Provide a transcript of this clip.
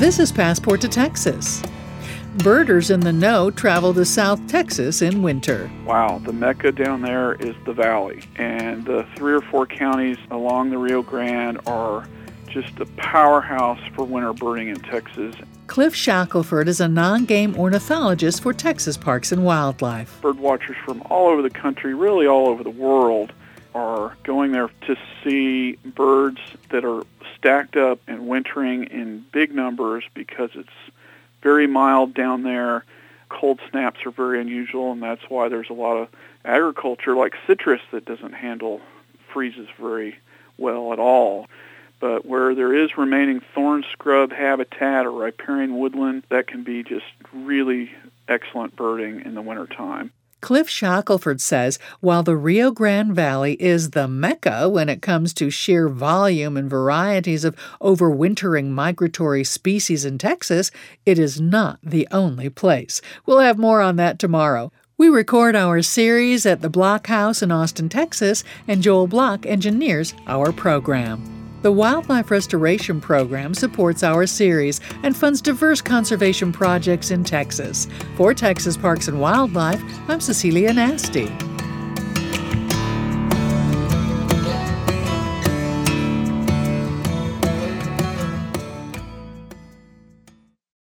This is Passport to Texas. Birders in the know travel to South Texas in winter. Wow, the mecca down there is the valley, and the 3 or 4 counties along the Rio Grande are just a powerhouse for winter birding in Texas. Cliff Shackelford is a non-game ornithologist for Texas Parks and Wildlife. Bird watchers from all over the country, really all over the world, are going there to see birds that are stacked up and wintering in big numbers because it's very mild down there. Cold snaps are very unusual, and that's why there's a lot of agriculture like citrus that doesn't handle freezes very well at all. But where there is remaining thorn scrub habitat or riparian woodland, that can be just really excellent birding in the wintertime. Cliff Shackelford says while the Rio Grande Valley is the mecca when it comes to sheer volume and varieties of overwintering migratory species in Texas, it is not the only place. We'll have more on that tomorrow. We record our series at the Block House in Austin, Texas, and Joel Block engineers our program. The Wildlife Restoration Program supports our series and funds diverse conservation projects in Texas. For Texas Parks and Wildlife, I'm Cecilia Nasty.